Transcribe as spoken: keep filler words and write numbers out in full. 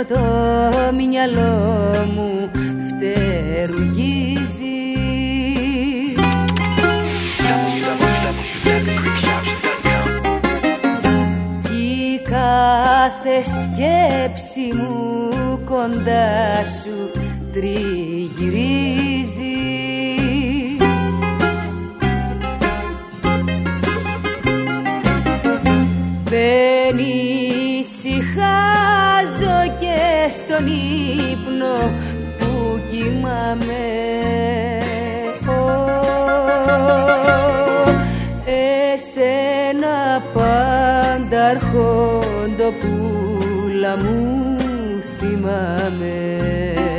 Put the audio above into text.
το μυαλό μου φτερουγίζει. Κι κάθε σκέψη μου κοντά σου τριγυρίζει. Δεν ησυχάζω και στον ύπνο που κοιμάμαι. Εσένα πάντα αρχόντο πουλα μου θυμάμαι.